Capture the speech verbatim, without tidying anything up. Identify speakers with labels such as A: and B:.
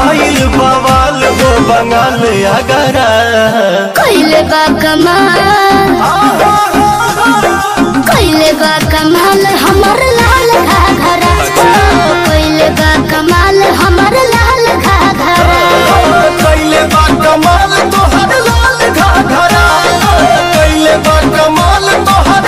A: भइल बवाल हो बंगाल अगरा
B: कइले बा कमाल